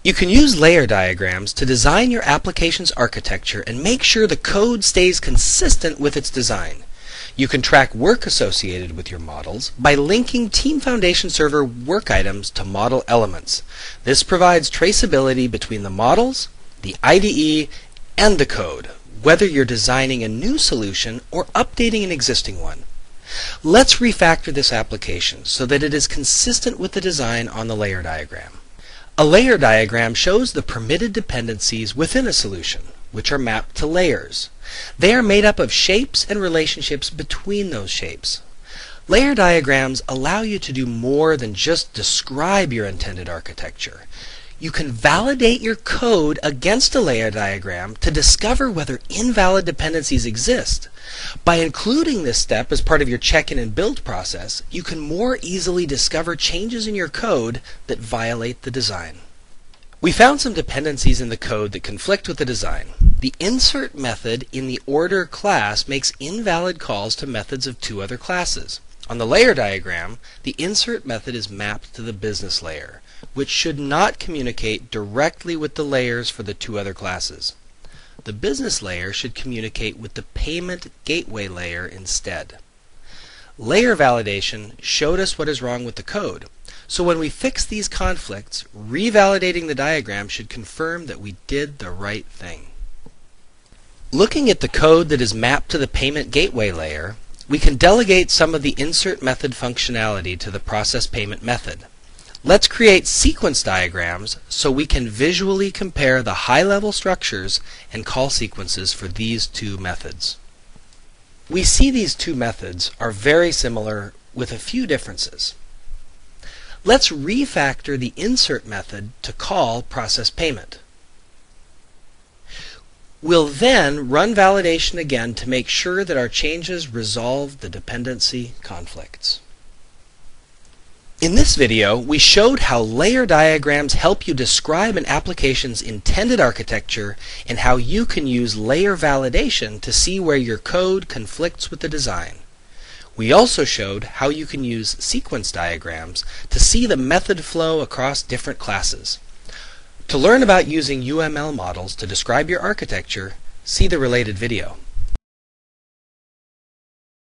You can use layer diagrams to design your application's architecture and make sure the code stays consistent with its design. You can track work associated with your models by linking Team Foundation Server work items to model elements. This provides traceability between the models, the IDE, and the code, whether you're designing a new solution or updating an existing one. Let's refactor this application so that it is consistent with the design on the layer diagram. A layer diagram shows the permitted dependencies within a solution, which are mapped to layers. They are made up of shapes and relationships between those shapes. Layer diagrams allow you to do more than just describe your intended architecture. You can validate your code against a layer diagram to discover whether invalid dependencies exist. By including this step as part of your check-in and build process, you can more easily discover changes in your code that violate the design. We found some dependencies in the code that conflict with the design. The insert method in the order class makes invalid calls to methods of two other classes. On the layer diagram, the insert method is mapped to the business layer, which should not communicate directly with the layers for the two other classes. The business layer should communicate with the payment gateway layer instead. Layer validation showed us what is wrong with the code. So when we fix these conflicts, revalidating the diagram should confirm that we did the right thing. Looking at the code that is mapped to the payment gateway layer, we can delegate some of the insert method functionality to the process payment method. Let's create sequence diagrams so we can visually compare the high-level structures and call sequences for these two methods. We see these two methods are very similar with a few differences. Let's refactor the insert method to call process payment. We'll then run validation again to make sure that our changes resolve the dependency conflicts. In this video, we showed how layer diagrams help you describe an application's intended architecture and how you can use layer validation to see where your code conflicts with the design. We also showed how you can use sequence diagrams to see the method flow across different classes. To learn about using UML models to describe your architecture, see the related video.